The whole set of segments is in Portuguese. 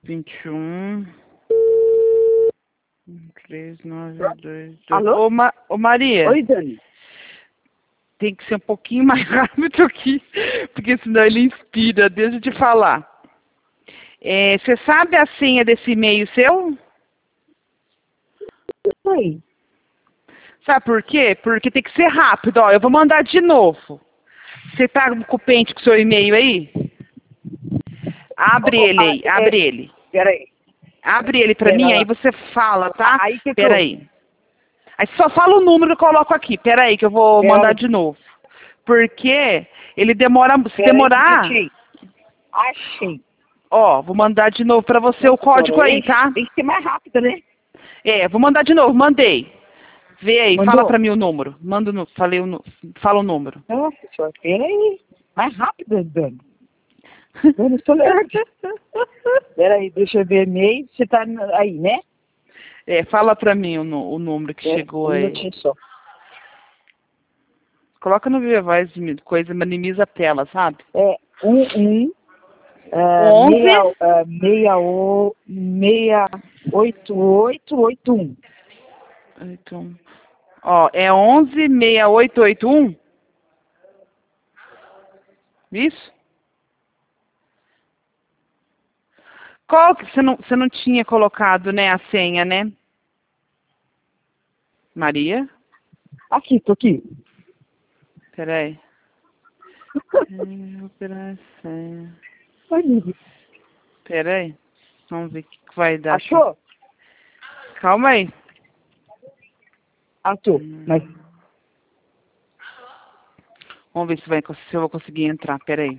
21 3922. Alô? Ô Maria. Oi, Dani. Tem que ser um pouquinho mais rápido aqui, porque senão ele inspira. Deixa eu te falar. Você sabe a senha desse e-mail seu? Oi. Sabe por quê? Porque tem que ser rápido. Ó, eu vou mandar de novo. Você tá com o pente com o seu e-mail aí? Abre ele aí, abre ele. Peraí. Abre ele pra Pera mim, lá. aí você fala, tá? Aí que Peraí. Aí só fala o número que eu coloco aqui. Peraí, que eu vou Pera mandar aí. de novo. Porque ele demora... Se Peraí, demorar... Achei. Ó, vou mandar de novo pra você o código aí, tá? Tem que ser mais rápido, né? Vou mandar de novo. Mandei. Vê aí, Mandou? fala pra mim o número. Fala o número. Nossa senhora, peraí. Mais rápido, Dani. Dani, estou lerda. Peraí, deixa eu ver e-mail. Você tá aí, né? Fala pra mim o número que chegou aí. minutinho só. Coloca no Viva Voz, coisa, minimiza a tela, sabe? 11 68881. 81. Ó, 116881? Isso? Qual que você não tinha colocado, né, a senha, né? Maria? Aqui, tô aqui. Peraí. Operar a senha. Oi, Lívia. Peraí. Vamos ver o que vai dar. Achou? Aqui. Calma aí. Achou. Mas Vamos ver se eu vou conseguir entrar. Peraí.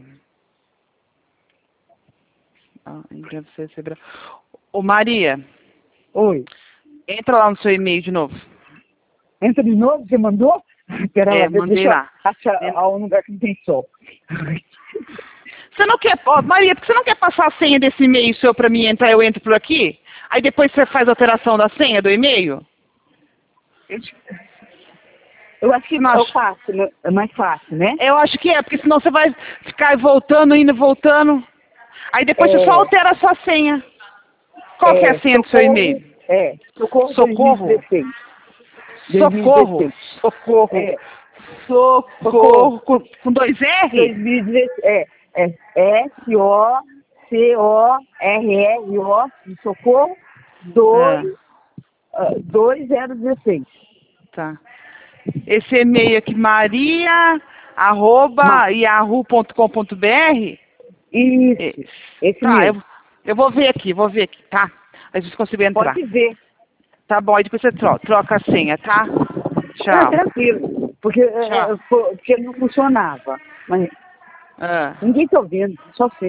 Ô, Maria. oi. Entra lá no seu e-mail de novo. Entra de novo, você mandou? Pera lá, Mandei deixa lá. eu achar um lugar que não tem sol. Você não quer... Ó, Maria, por que você não quer passar a senha desse e-mail seu pra mim entrar? Eu entro por aqui? Aí depois você faz a alteração da senha do e-mail? Eu acho que é fácil, né? É mais fácil, né? Eu acho que porque senão você vai ficar voltando, indo, voltando. Aí depois você só altera a sua senha. Qual que é a senha do seu e-mail? Socorro. Socorro. 2016. Socorro. 2016. Socorro. Socorro. Com 2 R? 2016. SOCORRO de socorro 2016. Tá. Esse e-mail aqui, maria@yahoo.com.br? Isso. Esse tá, mesmo. eu vou ver aqui, tá? A gente conseguiu entrar. Pode ver. Tá bom, aí depois você troca a senha, tá? Tchau. Tranquilo. Porque não funcionava. Mas ninguém tá ouvindo, só você.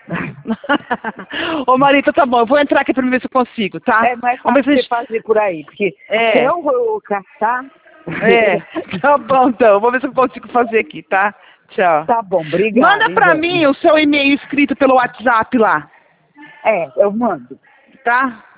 Ô, Marita, tá bom, eu vou entrar aqui pra ver se eu consigo, tá? É mais fácil você fazer por aí, porque até eu vou caçar. Tá bom, então. Vou ver se eu consigo fazer aqui, tá? Tchau. Tá bom, obrigada. Manda pra mim o seu e-mail escrito pelo WhatsApp lá. Eu mando. Tá?